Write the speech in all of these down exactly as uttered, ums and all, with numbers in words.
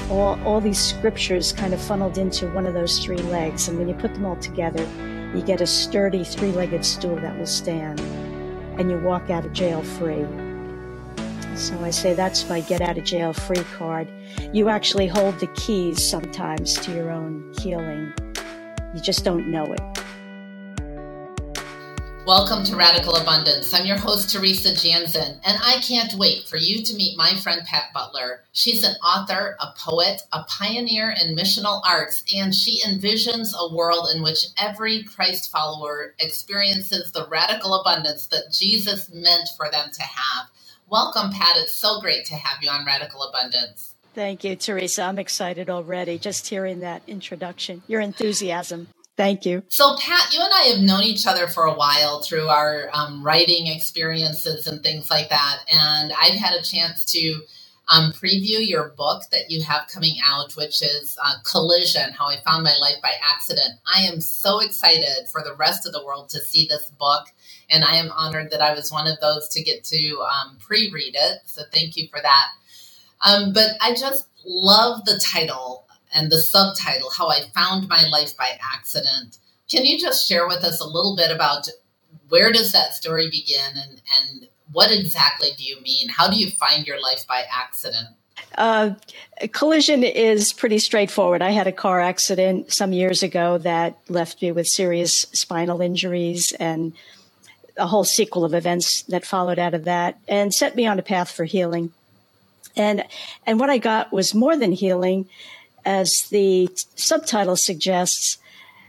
all, all these scriptures kind of funneled into one of those three legs. And when you put them all together, you get a sturdy three-legged stool that will stand, and you walk out of jail free. So I say that's my get out of jail free card. You actually hold the keys sometimes to your own healing. You just don't know it. Welcome to Radical Abundance. I'm your host, Teresa Jansen, and I can't wait for you to meet my friend, Pat Butler. She's an author, a poet, a pioneer in missional arts, and she envisions a world in which every Christ follower experiences the radical abundance that Jesus meant for them to have. Welcome, Pat. It's so great to have you on Radical Abundance. Thank you, Teresa. I'm excited already just hearing that introduction, your enthusiasm. Thank you. So, Pat, you and I have known each other for a while through our um, writing experiences and things like that. And I've had a chance to um, preview your book that you have coming out, which is uh, Collision, How I Found My Life by Accident. I am so excited for the rest of the world to see this book. And I am honored that I was one of those to get to um, pre-read it. So thank you for that. Um, but I just love the title and the subtitle, How I Found My Life by Accident. Can you just share with us a little bit about where does that story begin and, and what exactly do you mean? How do you find your life by accident? Uh, collision is pretty straightforward. I had a car accident some years ago that left me with serious spinal injuries and a whole sequel of events that followed out of that and set me on a path for healing. And, and what I got was more than healing. As the subtitle suggests,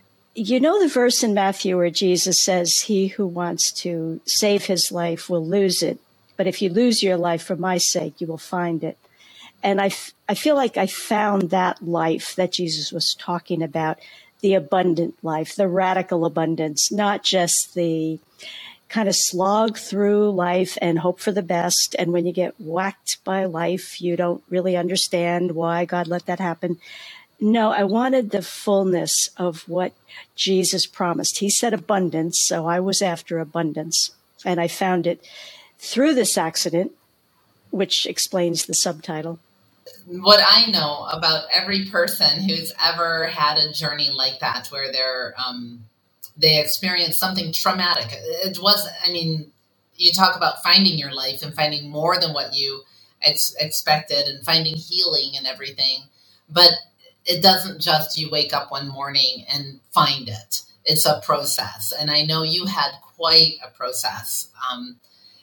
you know the verse in Matthew where Jesus says, he who wants to save his life will lose it. But if you lose your life for my sake, you will find it. And I, f- I feel like I found that life that Jesus was talking about, the abundant life, the radical abundance, not just the kind of slog through life and hope for the best. And when you get whacked by life, you don't really understand why God let that happen. No, I wanted the fullness of what Jesus promised. He said abundance, so I was after abundance. And I found it through this accident, which explains the subtitle. What I know about every person who's ever had a journey like that, where they're um, they experienced something traumatic. It was, I mean, you talk about finding your life and finding more than what you ex- expected and finding healing and everything. But it doesn't just you wake up one morning and find it. It's a process. And I know you had quite a process. Um,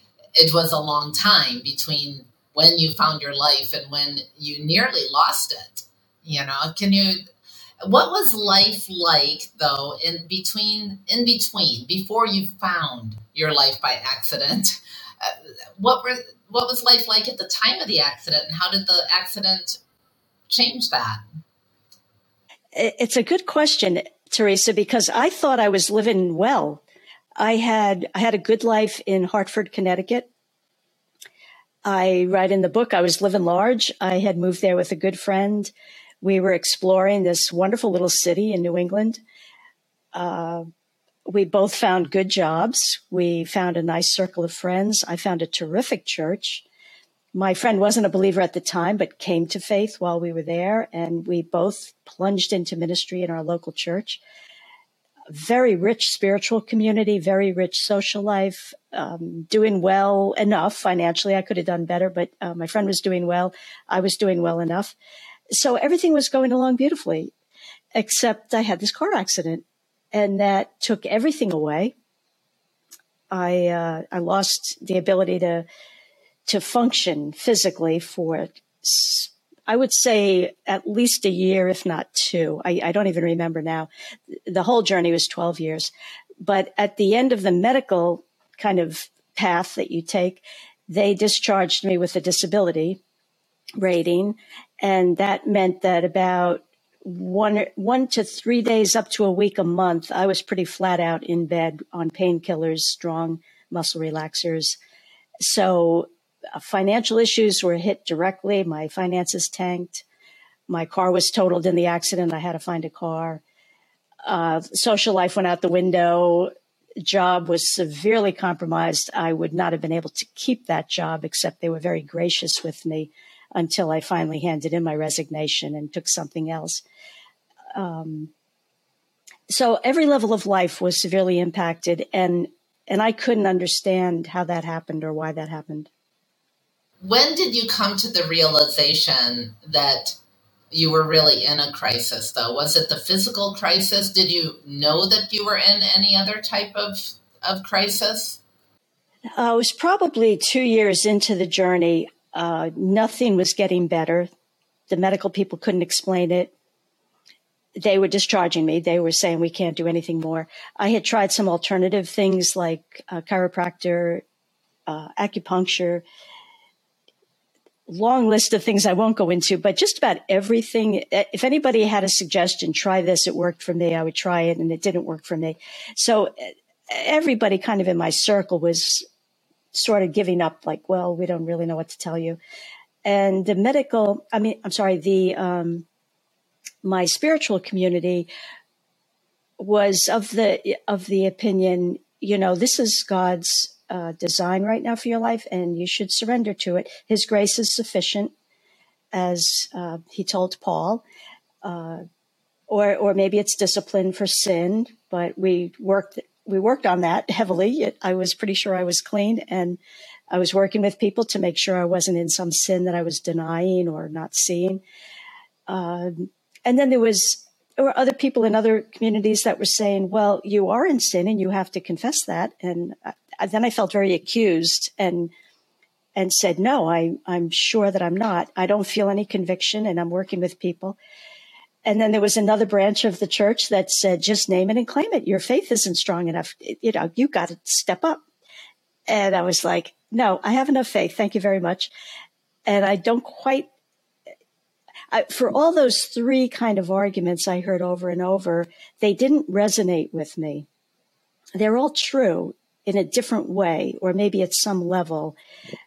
it was a long time between when you found your life and when you nearly lost it. You know, can you... What was life like, though, in between, in between, before you found your life by accident? Uh, what were what was life like at the time of the accident, and how did the accident change that? It's a good question, Teresa, because I thought I was living well. I had I had a good life in Hartford, Connecticut. I write in the book I was living large. I had moved there with a good friend. We were exploring this wonderful little city in New England. Uh, we both found good jobs. We found a nice circle of friends. I found a terrific church. My friend wasn't a believer at the time, but came to faith while we were there. And we both plunged into ministry in our local church. Very rich spiritual community, very rich social life, um, doing well enough financially. I could have done better, but uh, my friend was doing well. I was doing well enough. So everything was going along beautifully, except I had this car accident, and that took everything away. I uh, I lost the ability to to function physically for, I would say, at least a year, if not two. I, I don't even remember now. The whole journey was twelve years. But at the end of the medical kind of path that you take, they discharged me with a disability rating. And that meant that about one, one to three days up to a week a month, I was pretty flat out in bed on painkillers, strong muscle relaxers. So uh, financial issues were hit directly. My finances tanked. My car was totaled in the accident. I had to find a car. Uh, social life went out the window. Job was severely compromised. I would not have been able to keep that job, except they were very gracious with me until I finally handed in my resignation and took something else. Um, so every level of life was severely impacted, and and I couldn't understand how that happened or why that happened. When did you come to the realization that you were really in a crisis, though? Was it the physical crisis? Did you know that you were in any other type of, of crisis? Uh, I was probably two years into the journey. Uh, nothing was getting better. The medical people couldn't explain it. They were discharging me. They were saying, we can't do anything more. I had tried some alternative things like uh, chiropractor, uh, acupuncture, long list of things I won't go into, but just about everything. If anybody had a suggestion, try this, it worked for me, I would try it, and it didn't work for me. So everybody kind of in my circle was sort of giving up, like, well, we don't really know what to tell you. And the medical, I mean, I'm sorry, the, um, my spiritual community was of the, of the opinion, you know, this is God's uh, design right now for your life, and you should surrender to it. His grace is sufficient, as uh, he told Paul, uh, or, or maybe it's discipline for sin, but we worked, we worked on that heavily. I was pretty sure I was clean, and I was working with people to make sure I wasn't in some sin that I was denying or not seeing. Um, and then there was, there were other people in other communities that were saying, well, you are in sin and you have to confess that. And I, then I felt very accused and, and said, no, I, I'm sure that I'm not. I don't feel any conviction, and I'm working with people. And then there was another branch of the church that said, just name it and claim it. Your faith isn't strong enough. You know, you got to step up. And I was like, no, I have enough faith. Thank you very much. And I don't quite, I, for all those three kind of arguments I heard over and over, they didn't resonate with me. They're all true in a different way, or maybe at some level.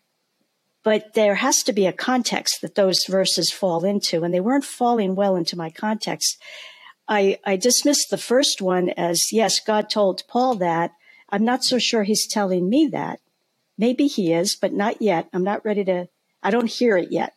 But there has to be a context that those verses fall into, and they weren't falling well into my context. I, I dismissed the first one as, yes, God told Paul that. I'm not so sure he's telling me that. Maybe he is, but not yet. I'm not ready to, I don't hear it yet.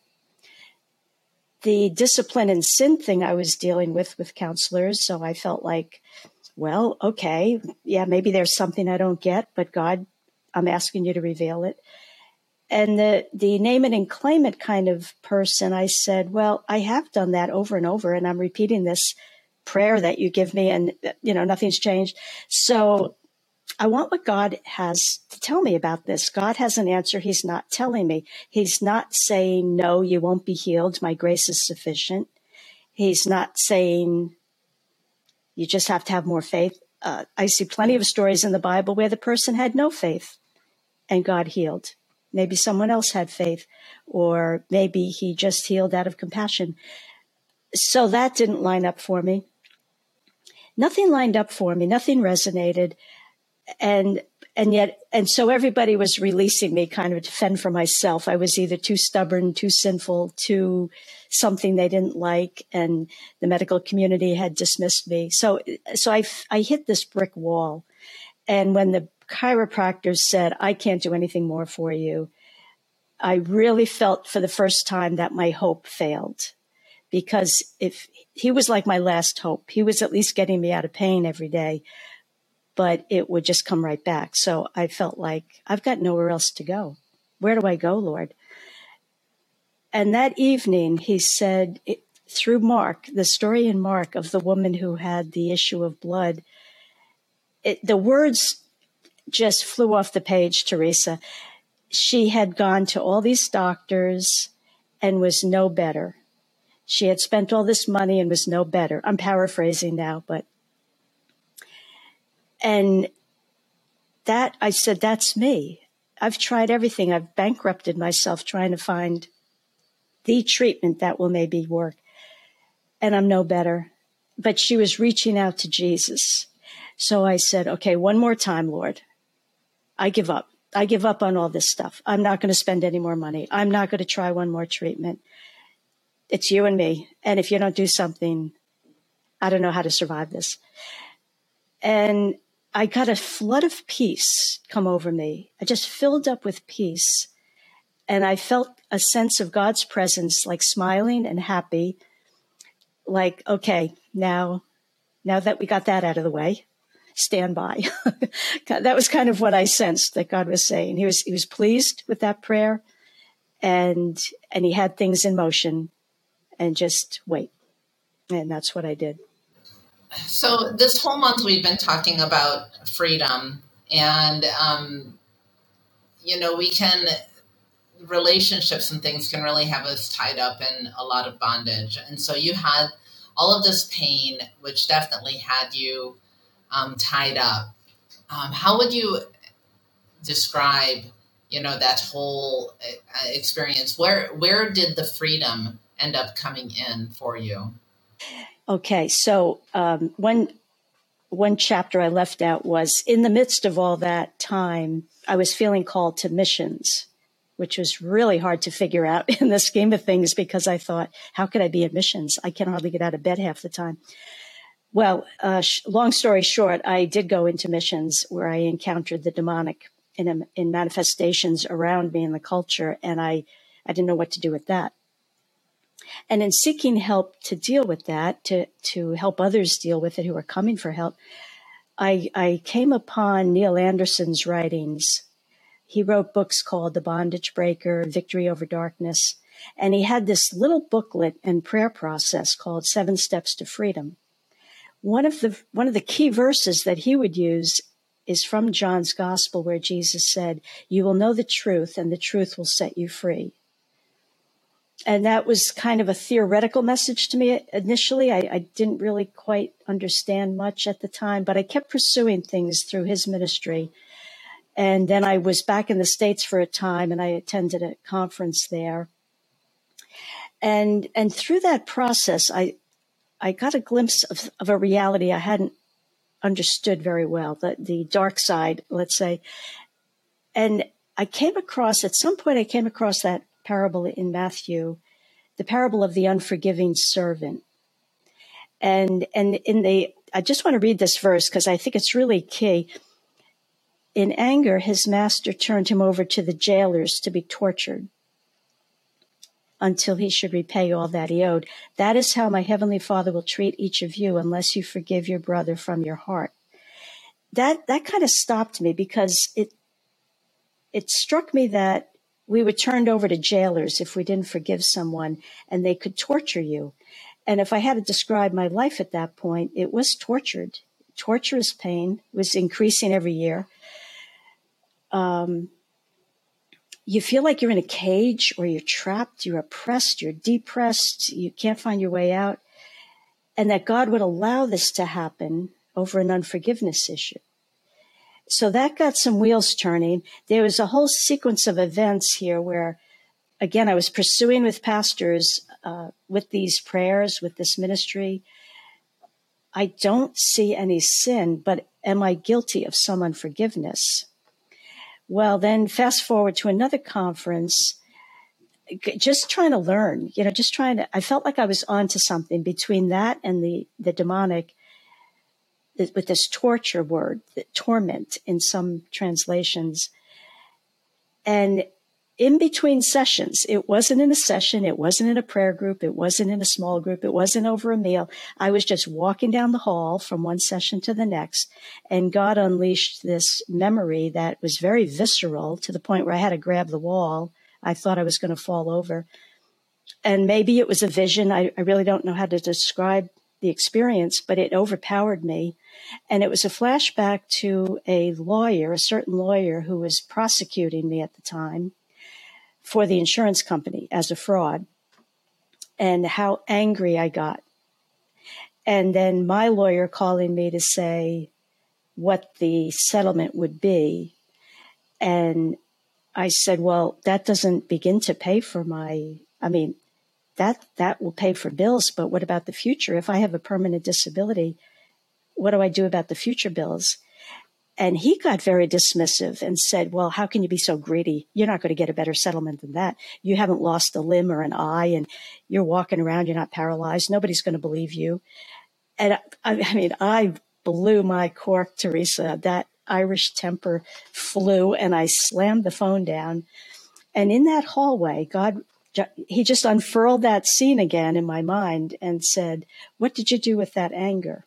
The discipline and sin thing I was dealing with with counselors, so I felt like, well, okay, yeah, maybe there's something I don't get, but God, I'm asking you to reveal it. And the, the name it and claim it kind of person, I said, well, I have done that over and over, and I'm repeating this prayer that you give me, and, you know, nothing's changed. So I want what God has to tell me about this. God has an answer. He's not telling me. He's not saying, no, you won't be healed. My grace is sufficient. He's not saying you just have to have more faith. Uh, I see plenty of stories in the Bible where the person had no faith and God healed. Maybe someone else had faith, or maybe he just healed out of compassion. So that didn't line up for me. Nothing lined up for me. Nothing resonated. And and yet, and so everybody was releasing me kind of to fend for myself. I was either too stubborn, too sinful, too something they didn't like, and the medical community had dismissed me. So so I, I hit this brick wall. And when the chiropractor said, I can't do anything more for you, I really felt for the first time that my hope failed. Because if he was like my last hope, he was at least getting me out of pain every day, but it would just come right back. So I felt like I've got nowhere else to go. Where do I go, Lord? And that evening he said, it, through Mark, the story in Mark of the woman who had the issue of blood, it, the words just flew off the page, Teresa. She had gone to all these doctors and was no better. She had spent all this money and was no better. I'm paraphrasing now, but, and that, I said, that's me. I've tried everything. I've bankrupted myself trying to find the treatment that will maybe work, and I'm no better. But she was reaching out to Jesus. So I said, okay, one more time, Lord. I give up. I give up on all this stuff. I'm not going to spend any more money. I'm not going to try one more treatment. It's you and me. And if you don't do something, I don't know how to survive this. And I got a flood of peace come over me. I just filled up with peace. And I felt a sense of God's presence, like smiling and happy, like, okay, now, now that we got that out of the way, stand by. That was kind of what I sensed that God was saying. He was, he was pleased with that prayer, and, and he had things in motion, and just wait. And that's what I did. So this whole month we've been talking about freedom, and, um, you know, we can, relationships and things can really have us tied up in a lot of bondage. And so you had all of this pain, which definitely had you um, tied up. Um, how would you describe, you know, that whole uh, experience? Where, where did the freedom end up coming in for you? Okay. So um, one, one chapter I left out was, in the midst of all that time, I was feeling called to missions, which was really hard to figure out in the scheme of things, because I thought, how could I be in missions? I can hardly get out of bed half the time. Well, uh, sh- long story short, I did go into missions where I encountered the demonic in, a, in manifestations around me in the culture, and I, I didn't know what to do with that. And in seeking help to deal with that, to, to help others deal with it who are coming for help, I, I came upon Neil Anderson's writings. He wrote books called The Bondage Breaker, Victory Over Darkness, and he had this little booklet and prayer process called Seven Steps to Freedom. One of the one of the key verses that he would use is from John's Gospel, where Jesus said, "You will know the truth, and the truth will set you free." And that was kind of a theoretical message to me initially. I, I didn't really quite understand much at the time, but I kept pursuing things through his ministry. And then I was back in the States for a time, and I attended a conference there. And and through that process, I I got a glimpse of, of a reality I hadn't understood very well, the, the dark side, let's say. And I came across, at some point I came across that parable in Matthew, the parable of the unforgiving servant. And and in the, I just want to read this verse because I think it's really key. In anger, his master turned him over to the jailers to be tortured until he should repay all that he owed. That is how my heavenly Father will treat each of you unless you forgive your brother from your heart. That that kind of stopped me, because it it struck me that we were turned over to jailers if we didn't forgive someone, and they could torture you. And if I had to describe my life at that point, it was tortured. Torturous pain was increasing every year. Um, you feel like you're in a cage, or you're trapped, you're oppressed, you're depressed, you can't find your way out. And that God would allow this to happen over an unforgiveness issue. So that got some wheels turning. There was a whole sequence of events here where, again, I was pursuing with pastors, uh, with these prayers, with this ministry. I don't see any sin, but am I guilty of some unforgiveness? Well, then fast forward to another conference, just trying to learn, you know, just trying to, I felt like I was onto something between that and the, the demonic, with this torture word, the torment in some translations. And in between sessions, it wasn't in a session, it wasn't in a prayer group, it wasn't in a small group, it wasn't over a meal. I was just walking down the hall from one session to the next, and God unleashed this memory that was very visceral, to the point where I had to grab the wall. I thought I was going to fall over. And maybe it was a vision. I, I really don't know how to describe the experience, but it overpowered me. And it was a flashback to a lawyer, a certain lawyer who was prosecuting me at the time for the insurance company as a fraud, and how angry I got. And then my lawyer calling me to say what the settlement would be. And I said, well, that doesn't begin to pay for my, I mean, that, that will pay for bills, but what about the future? If I have a permanent disability, what do I do about the future bills? And he got very dismissive and said, well, how can you be so greedy? You're not going to get a better settlement than that. You haven't lost a limb or an eye, and you're walking around, you're not paralyzed. Nobody's going to believe you. And I, I mean, I blew my cork, Teresa. That Irish temper flew, and I slammed the phone down. And in that hallway, God, he just unfurled that scene again in my mind and said, what did you do with that anger?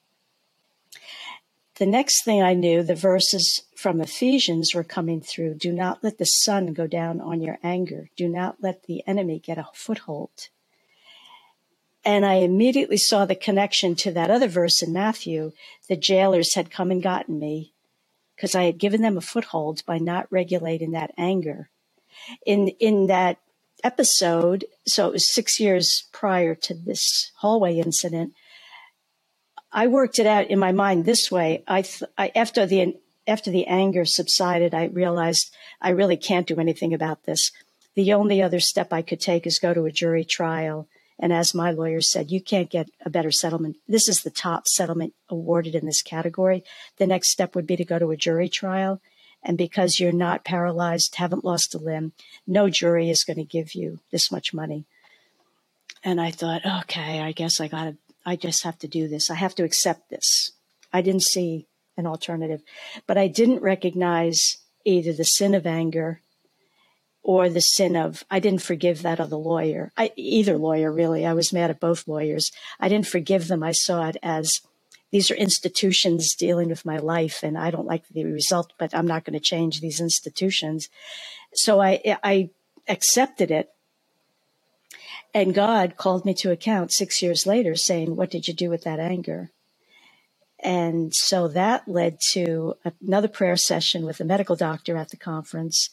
The next thing I knew, the verses from Ephesians were coming through. Do not let the sun go down on your anger. Do not let the enemy get a foothold. And I immediately saw the connection to that other verse in Matthew. The jailers had come and gotten me because I had given them a foothold by not regulating that anger. In in that episode, so it was six years prior to this hallway incident, I worked it out in my mind this way. I, th- I after the after the anger subsided, I realized I really can't do anything about this. The only other step I could take is go to a jury trial. And as my lawyer said, you can't get a better settlement. This is the top settlement awarded in this category. The next step would be to go to a jury trial. And because you're not paralyzed, haven't lost a limb, no jury is going to give you this much money. And I thought, okay, I guess I got to, I just have to do this. I have to accept this. I didn't see an alternative, but I didn't recognize either the sin of anger or the sin of, I didn't forgive that other lawyer. I, either lawyer, really. I was mad at both lawyers. I didn't forgive them. I saw it as, these are institutions dealing with my life, and I don't like the result, but I'm not going to change these institutions. So I, I accepted it. And God called me to account six years later saying, what did you do with that anger? And so that led to another prayer session with a medical doctor at the conference.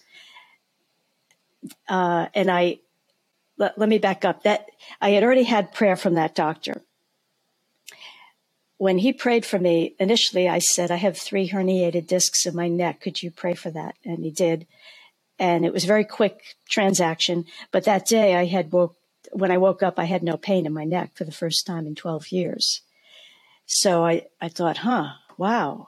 Uh, and I, let, let me back up. That I had already had prayer from that doctor. When he prayed for me, initially I said, I have three herniated discs in my neck. Could you pray for that? And he did. And it was a very quick transaction. But that day I had woke, when I woke up, I had no pain in my neck for the first time in twelve years. So I, I thought, huh, wow.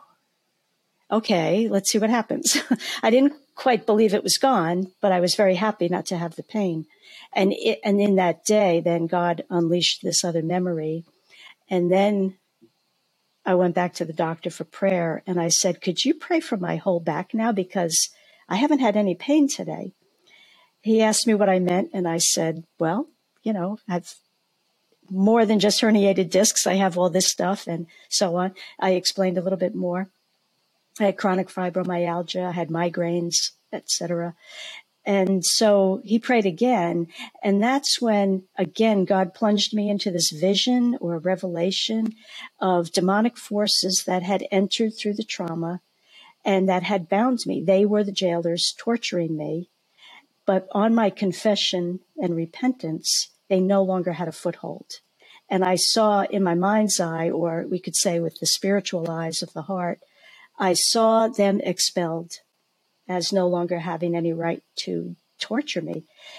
Okay, let's see what happens. I didn't quite believe it was gone, but I was very happy not to have the pain. And it, and in that day, then God unleashed this other memory. And then I went back to the doctor for prayer, and I said, could you pray for my whole back now? Because I haven't had any pain today. He asked me what I meant, and I said, well, you know, I've more than just herniated discs. I have all this stuff and so on. I explained a little bit more. I had chronic fibromyalgia, I had migraines, et cetera. And so he prayed again. And that's when, again, God plunged me into this vision or revelation of demonic forces that had entered through the trauma and that had bound me. They were the jailers torturing me. But on my confession and repentance, they no longer had a foothold. And I saw in my mind's eye, or we could say with the spiritual eyes of the heart, I saw them expelled as no longer having any right to torture me.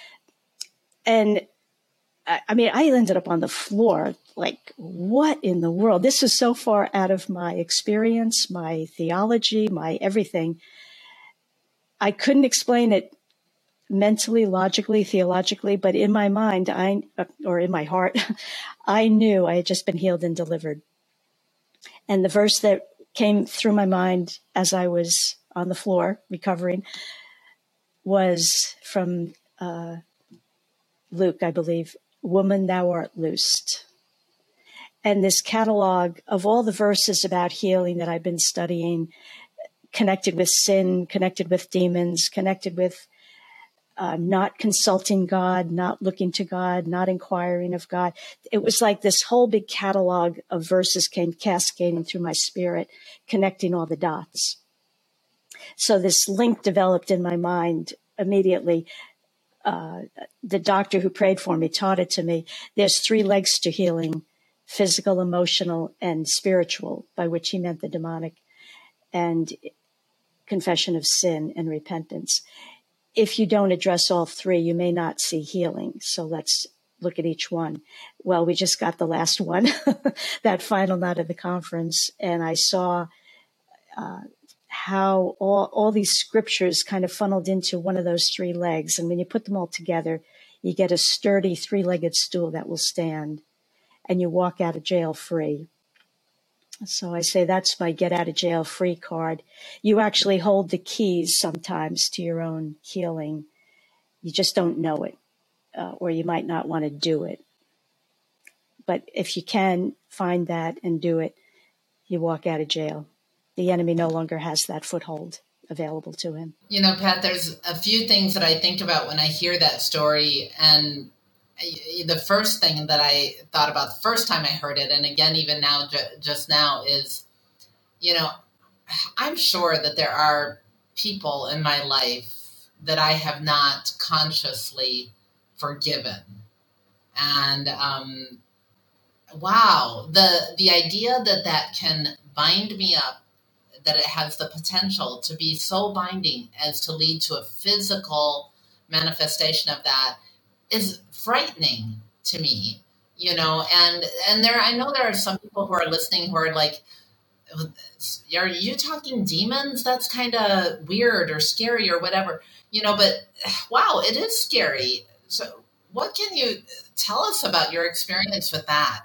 And I, I mean, I ended up on the floor, like, what in the world? This is so far out of my experience, my theology, my everything. I couldn't explain it mentally, logically, theologically, but in my mind, I, or in my heart, I knew I had just been healed and delivered. And the verse that came through my mind as I was on the floor recovering was from uh, Luke, I believe, "Woman, thou art loosed." And this catalog of all the verses about healing that I've been studying, connected with sin, connected with demons, connected with uh, not consulting God, not looking to God, not inquiring of God. It was like this whole big catalog of verses came cascading through my spirit, connecting all the dots. So this link developed in my mind immediately. Uh, the doctor who prayed for me taught it to me. There's three legs to healing: physical, emotional, and spiritual, by which he meant the demonic, and confession of sin and repentance. If you don't address all three, you may not see healing. So let's look at each one. Well, we just got the last one, that final night of the conference, and I saw uh, how all, all these scriptures kind of funneled into one of those three legs. And when you put them all together, you get a sturdy three-legged stool that will stand, and you walk out of jail free. So I say that's my get out of jail free card. You actually hold the keys sometimes to your own healing. You just don't know it, uh, or you might not want to do it. But if you can find that and do it, you walk out of jail. The enemy no longer has that foothold available to him. You know, Pat, there's a few things that I think about when I hear that story. And the first thing that I thought about the first time I heard it, and again, even now, just now, is, you know, I'm sure that there are people in my life that I have not consciously forgiven. And, um, wow, the, the idea that that can bind me up, that it has the potential to be so binding as to lead to a physical manifestation of that is frightening to me, you know, and, and there, I know there are some people who are listening who are like, are you talking demons? That's kind of weird or scary or whatever, you know, but wow, it is scary. So what can you tell us about your experience with that?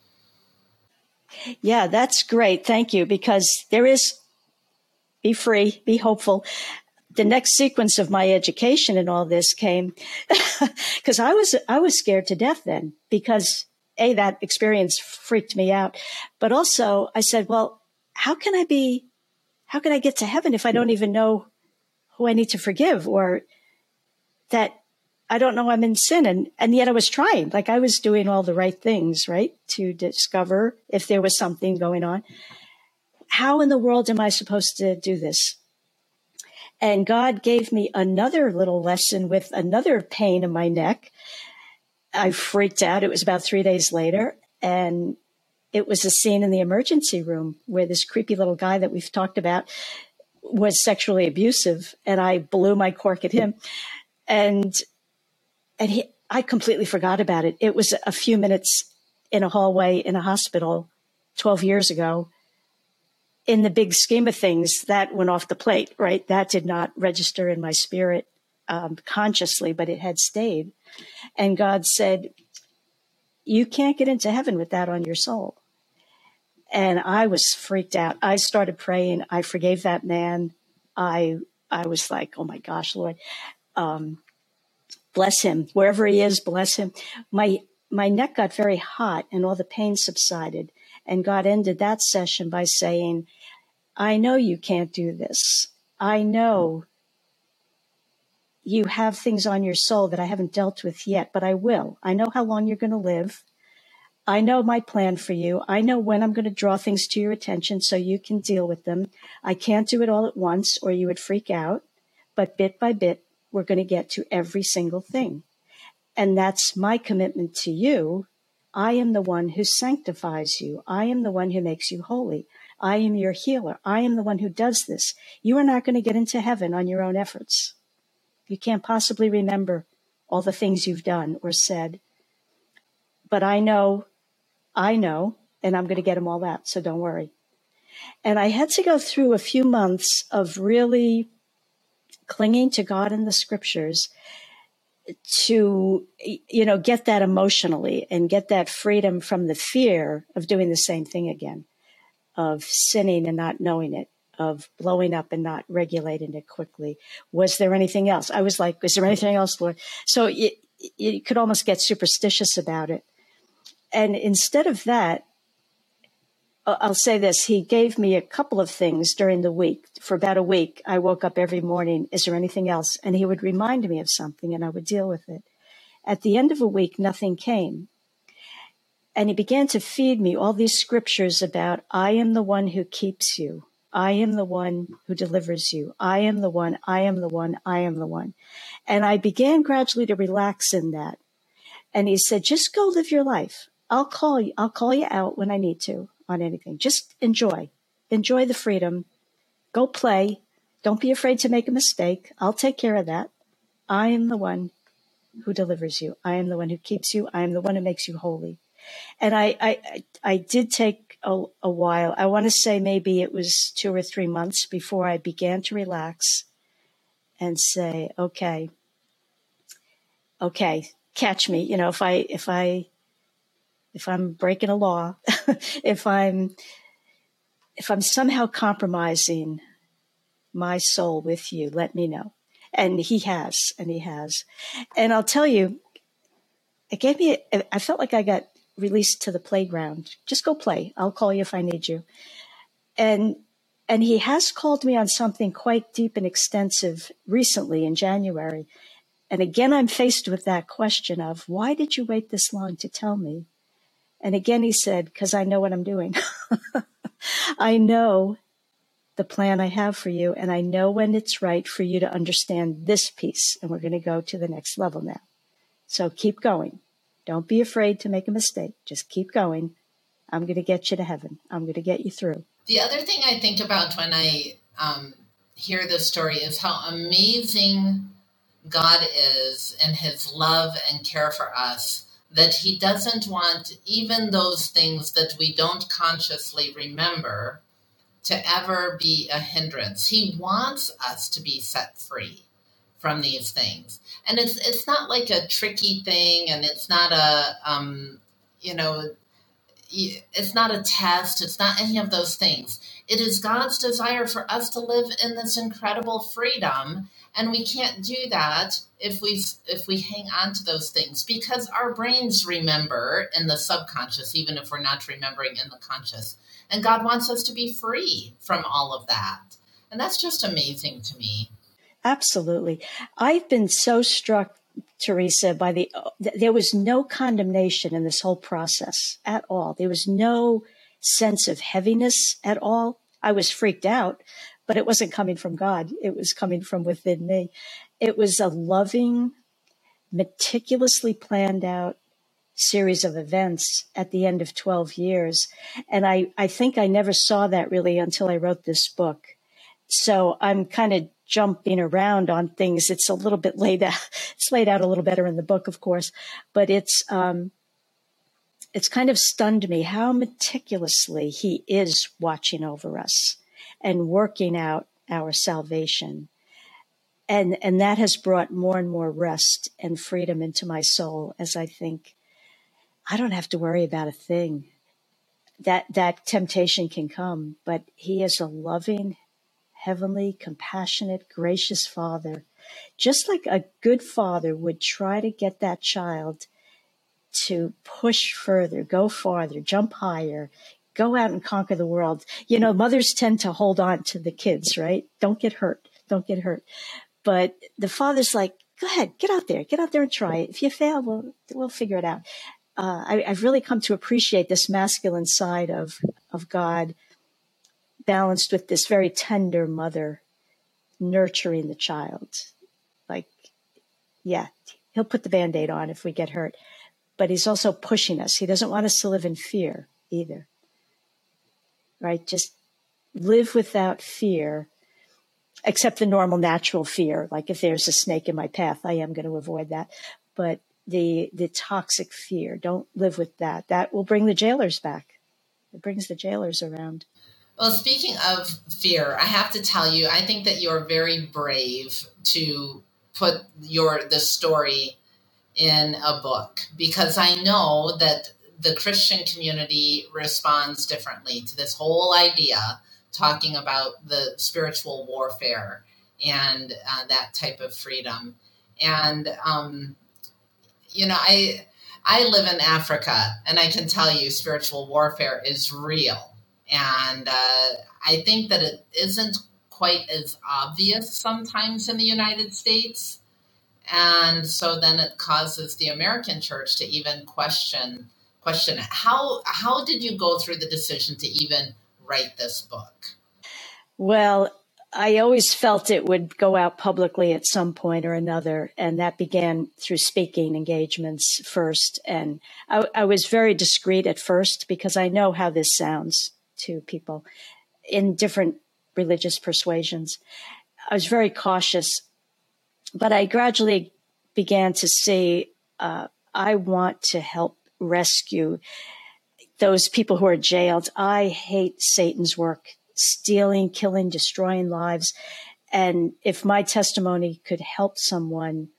Yeah, that's great. Thank you. Because there is, be free, be hopeful. The next sequence of my education and all this came because I was, I was scared to death then because A, that experience freaked me out. But also I said, well, how can I be, how can I get to heaven if I don't even know who I need to forgive, or that I don't know I'm in sin? And, and yet I was trying, like I was doing all the right things, right, to discover if there was something going on. How in the world am I supposed to do this? And God gave me another little lesson with another pain in my neck. I freaked out. It was about three days later. And it was a scene in the emergency room where this creepy little guy that we've talked about was sexually abusive. And I blew my cork at him. And, and he, I completely forgot about it. It was a few minutes in a hallway in a hospital twelve years ago. In the big scheme of things, that went off the plate, right? That did not register in my spirit um, consciously, but it had stayed. And God said, you can't get into heaven with that on your soul. And I was freaked out. I started praying. I forgave that man. I I was like, oh my gosh, Lord, um, bless him. Wherever he is, bless him. My my neck got very hot and all the pain subsided. And God ended that session by saying, I know you can't do this. I know you have things on your soul that I haven't dealt with yet, but I will. I know how long you're going to live. I know my plan for you. I know when I'm going to draw things to your attention so you can deal with them. I can't do it all at once or you would freak out, but bit by bit, we're going to get to every single thing. And that's my commitment to you. I am the one who sanctifies you. I am the one who makes you holy. I am your healer. I am the one who does this. You are not going to get into heaven on your own efforts. You can't possibly remember all the things you've done or said. But I know, I know, and I'm going to get them all out, so don't worry. And I had to go through a few months of really clinging to God and the scriptures to, you know, get that emotionally and get that freedom from the fear of doing the same thing again, of sinning and not knowing it, of blowing up and not regulating it quickly. Was there anything else? I was like, is there anything else, Lord? So you, you could almost get superstitious about it. And instead of that, I'll say this, he gave me a couple of things during the week. For about a week, I woke up every morning, is there anything else? And he would remind me of something and I would deal with it. At the end of a week, nothing came. And he began to feed me all these scriptures about, I am the one who keeps you. I am the one who delivers you. I am the one, I am the one, I am the one. And I began gradually to relax in that. And he said, just go live your life. I'll call you. I'll call you out when I need to on anything. Just enjoy. Enjoy the freedom. Go play. Don't be afraid to make a mistake. I'll take care of that. I am the one who delivers you. I am the one who keeps you. I am the one who makes you holy. And I, I, I did take a, a while. I want to say maybe it was two or three months before I began to relax and say, okay, okay, catch me. You know, if I, if I, if I'm breaking a law, if I'm, if I'm somehow compromising my soul with you, let me know. And he has, and he has. And I'll tell you, it gave me, a, I felt like I got released to the playground. Just go play. I'll call you if I need you. And and he has called me on something quite deep and extensive recently in January. And again, I'm faced with that question of, why did you wait this long to tell me? And again, he said, because I know what I'm doing. I know the plan I have for you, and I know when it's right for you to understand this piece. And we're going to go to the next level now. So keep going. Don't be afraid to make a mistake. Just keep going. I'm going to get you to heaven. I'm going to get you through. The other thing I think about when I um, hear this story is how amazing God is in his love and care for us, that he doesn't want even those things that we don't consciously remember to ever be a hindrance. He wants us to be set free from these things. And it's it's not like a tricky thing, and it's not a, um, you know, it's not a test. It's not any of those things. It is God's desire for us to live in this incredible freedom. And we can't do that if we if we hang on to those things, because our brains remember in the subconscious, even if we're not remembering in the conscious. And God wants us to be free from all of that. And that's just amazing to me. Absolutely. I've been so struck, Teresa, by the, there was no condemnation in this whole process at all. There was no sense of heaviness at all. I was freaked out, but it wasn't coming from God. It was coming from within me. It was a loving, meticulously planned out series of events at the end of twelve years. And I, I think I never saw that really until I wrote this book. So I'm kind of jumping around on things. It's a little bit laid out. It's laid out a little better in the book, of course, but it's, um, it's kind of stunned me how meticulously he is watching over us and working out our salvation. And, and that has brought more and more rest and freedom into my soul as I think, I don't have to worry about a thing. That, that temptation can come, but he is a loving, heavenly, compassionate, gracious Father. Just like a good father would try to get that child to push further, go farther, jump higher, go out and conquer the world. You know, mothers tend to hold on to the kids, right? Don't get hurt. Don't get hurt. But the father's like, go ahead, get out there, get out there and try it. If you fail, we'll, we'll figure it out. Uh, I, I've really come to appreciate this masculine side of, of God, balanced with this very tender mother nurturing the child. Like, yeah, he'll put the Band-Aid on if we get hurt, but he's also pushing us. He doesn't want us to live in fear either, right? Just live without fear, except the normal natural fear. Like if there's a snake in my path, I am going to avoid that. But the, the toxic fear, don't live with that. That will bring the jailers back. It brings the jailers around. Well, speaking of fear, I have to tell you, I think that you're very brave to put your the story in a book, because I know that the Christian community responds differently to this whole idea, talking about the spiritual warfare and uh, that type of freedom. And, um, you know, I I live in Africa, and I can tell you spiritual warfare is real. And uh, I think that it isn't quite as obvious sometimes in the United States. And so then it causes the American church to even question question it. How, how did you go through the decision to even write this book? Well, I always felt it would go out publicly at some point or another. And that began through speaking engagements first. And I, I was very discreet at first because I know how this sounds to people in different religious persuasions. I was very cautious, but I gradually began to see, uh, I want to help rescue those people who are jailed. I hate Satan's work, stealing, killing, destroying lives. And if my testimony could help someone,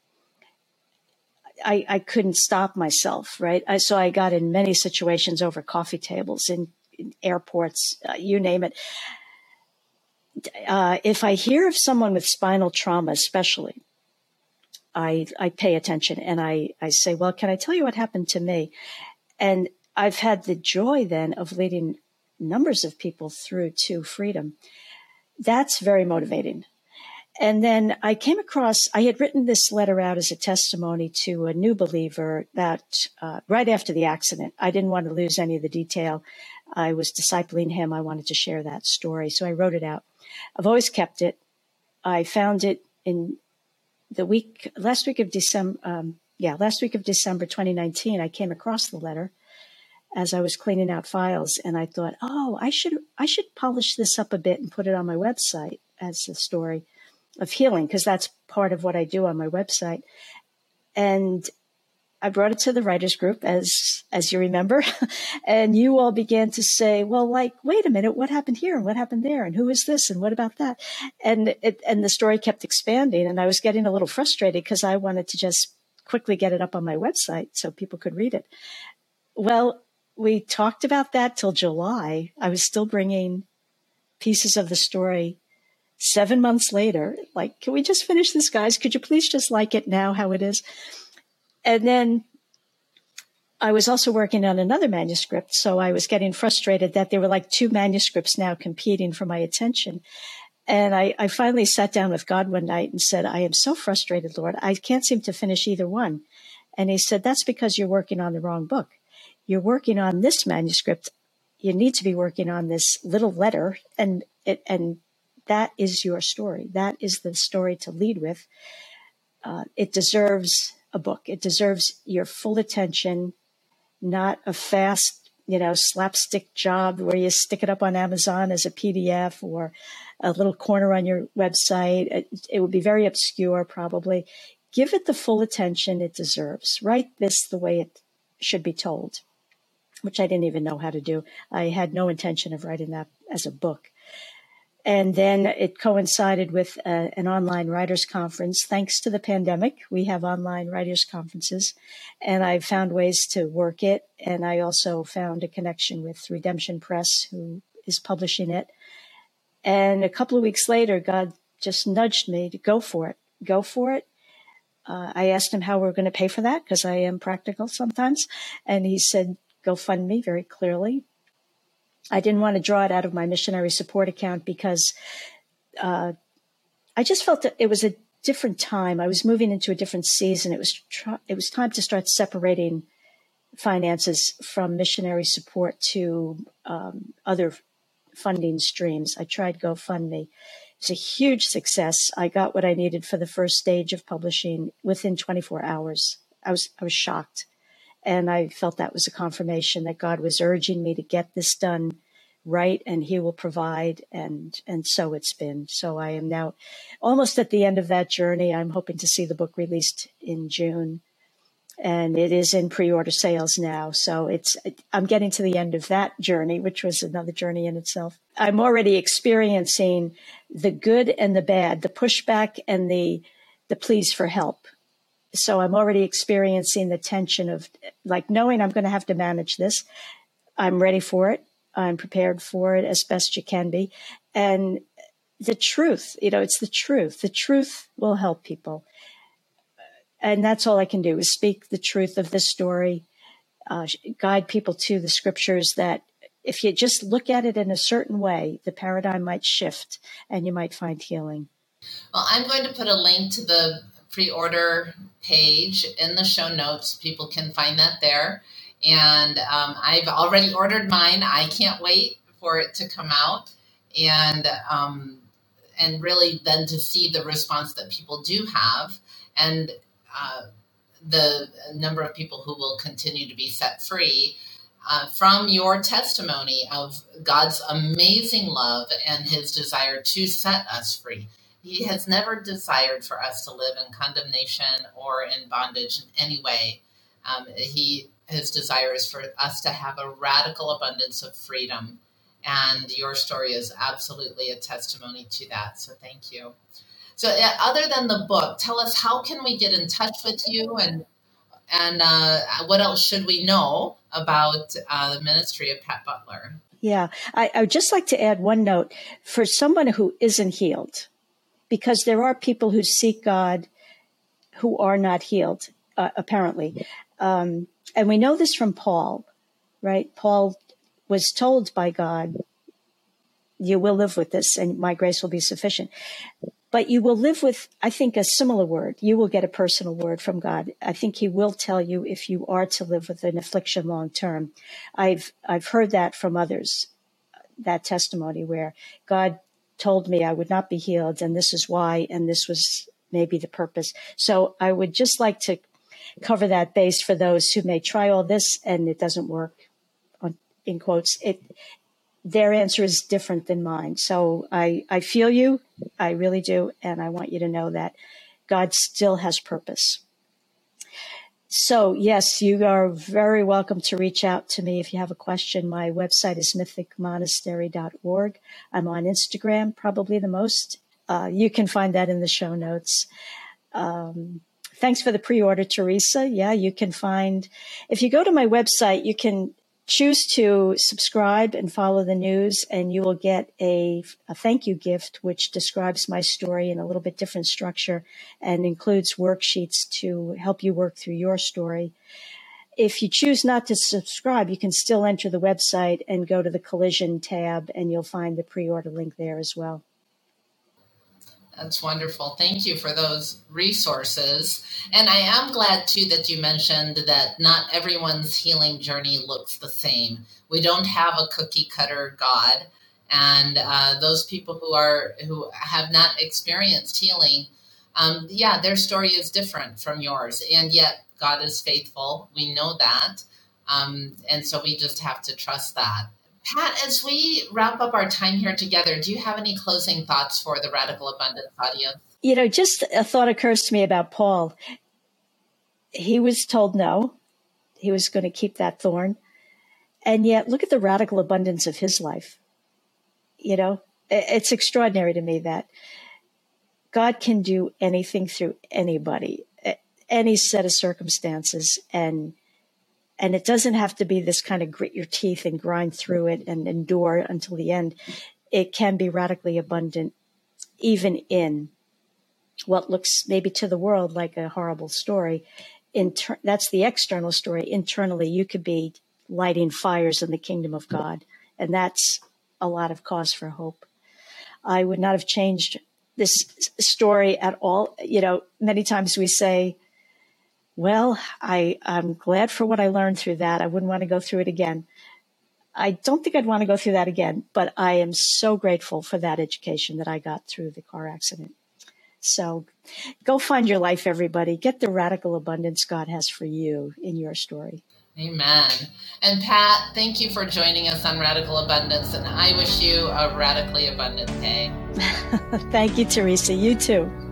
I, I couldn't stop myself, right? I, so I got in many situations over coffee tables in, in airports, uh, you name it. uh, if I hear of someone with spinal trauma, especially, I, I pay attention and I, I say, well, can I tell you what happened to me? And I've had the joy then of leading numbers of people through to freedom. That's very motivating. And then I came across, I had written this letter out as a testimony to a new believer that uh, right after the accident, I didn't want to lose any of the detail. I was discipling him. I wanted to share that story. So I wrote it out. I've always kept it. I found it in the week, last week of December, um, yeah, last week of December twenty nineteen, I came across the letter as I was cleaning out files, and I thought, oh, I should, I should polish this up a bit and put it on my website as a story of healing, because that's part of what I do on my website. And I brought it to the writers group, as as you remember, and you all began to say, well, like, wait a minute, what happened here and what happened there and who is this and what about that? And it, and the story kept expanding, and I was getting a little frustrated because I wanted to just quickly get it up on my website so people could read it. Well, we talked about that till July. I was still bringing pieces of the story seven months later. Like, can we just finish this, guys? Could you please just like it now how it is? And then I was also working on another manuscript, so I was getting frustrated that there were like two manuscripts now competing for my attention. And I, I finally sat down with God one night and said, I am so frustrated, Lord. I can't seem to finish either one. And he said, that's because you're working on the wrong book. You're working on this manuscript. You need to be working on this little letter, and it, and that is your story. That is the story to lead with. Uh, it deserves a book. It deserves your full attention, not a fast, you know, slapstick job where you stick it up on Amazon as a P D F or a little corner on your website. It, it would be very obscure, probably. Give it the full attention it deserves. Write this the way it should be told, which I didn't even know how to do. I had no intention of writing that as a book. And then it coincided with uh, an online writers conference. Thanks to the pandemic, we have online writers conferences, and I found ways to work it. And I also found a connection with Redemption Press, who is publishing it. And a couple of weeks later, God just nudged me to go for it. Go for it. Uh, I asked him how we're going to pay for that, because I am practical sometimes. And he said, go fund me, very clearly. I didn't want to draw it out of my missionary support account because uh, I just felt that it was a different time. I was moving into a different season. It was tr- it was time to start separating finances from missionary support to um, other funding streams. I tried GoFundMe. It was a huge success. I got what I needed for the first stage of publishing within twenty-four hours. I was I was shocked. And I felt that was a confirmation that God was urging me to get this done right, and he will provide. And, and so it's been. So I am now almost at the end of that journey. I'm hoping to see the book released in June, and it is in pre-order sales now. So it's, I'm getting to the end of that journey, which was another journey in itself. I'm already experiencing the good and the bad, the pushback and the, the pleas for help. So I'm already experiencing the tension of like knowing I'm going to have to manage this. I'm ready for it. I'm prepared for it as best you can be. And the truth, you know, it's the truth. The truth will help people. And that's all I can do is speak the truth of this story, uh, guide people to the scriptures that if you just look at it in a certain way, the paradigm might shift and you might find healing. Well, I'm going to put a link to the pre-order page in the show notes. People can find that there. And um, I've already ordered mine. I can't wait for it to come out. And um, and really then to see the response that people do have, and uh, the number of people who will continue to be set free uh, from your testimony of God's amazing love and his desire to set us free. He has never desired for us to live in condemnation or in bondage in any way. Um, he, his desire is for us to have a radical abundance of freedom. And your story is absolutely a testimony to that. So thank you. So uh, other than the book, tell us, how can we get in touch with you, and and uh, what else should we know about uh, the ministry of Pat Butler? Yeah. I, I would just like to add one note for someone who isn't healed, because there are people who seek God who are not healed, uh, apparently. Um, and we know this from Paul, right? Paul was told by God, you will live with this and my grace will be sufficient. But you will live with, I think, a similar word. You will get a personal word from God. I think he will tell you if you are to live with an affliction long term. I've I've heard that from others, that testimony where God told me I would not be healed, and this is why, and this was maybe the purpose. So I would just like to cover that base for those who may try all this and it doesn't work, on, in quotes. It Their answer is different than mine. So I, I feel you. I really do. And I want you to know that God still has purpose. So, yes, you are very welcome to reach out to me if you have a question. My website is mythic monastery dot org. I'm on Instagram, probably the most. Uh, you can find that in the show notes. Um, thanks for the pre-order, Teresa. Yeah, you can find, if you go to my website, you can choose to subscribe and follow the news, and you will get a, a thank you gift, which describes my story in a little bit different structure and includes worksheets to help you work through your story. If you choose not to subscribe, you can still enter the website and go to the collision tab, and you'll find the pre-order link there as well. That's wonderful. Thank you for those resources. And I am glad, too, that you mentioned that not everyone's healing journey looks the same. We don't have a cookie cutter God. And uh, those people who are who have not experienced healing, um, yeah, their story is different from yours. And yet God is faithful. We know that. Um, and so we just have to trust that. Pat, as we wrap up our time here together, do you have any closing thoughts for the Radical Abundance audience? You know, just a thought occurs to me about Paul. He was told no. He was going to keep that thorn. And yet, look at the radical abundance of his life. You know, it's extraordinary to me that God can do anything through anybody, any set of circumstances, and And it doesn't have to be this kind of grit your teeth and grind through it and endure until the end. It can be radically abundant, even in what looks maybe to the world like a horrible story. Inter- that's the external story. Internally, you could be lighting fires in the kingdom of God. And that's a lot of cause for hope. I would not have changed this story at all. You know, many times we say, well, I, I'm glad for what I learned through that. I wouldn't want to go through it again. I don't think I'd want to go through that again, but I am so grateful for that education that I got through the car accident. So go find your life, everybody. Get the radical abundance God has for you in your story. Amen. And Pat, thank you for joining us on Radical Abundance, and I wish you a radically abundant day. Thank you, Teresa. You too.